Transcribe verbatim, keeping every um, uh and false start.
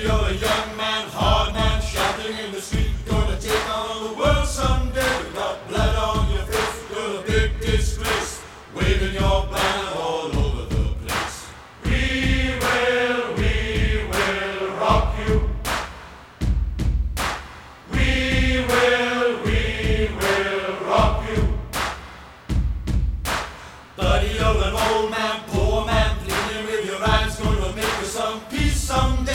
you're a young man, hard man, shouting in the street, gonna take on the world someday. You got blood on your face, you're a big disgrace, waving your banner all over the place. We will, we will rock you. We will, we will rock you. Buddy, you're an old man, poor man, pleading with your eyes, gonna make you some peace someday.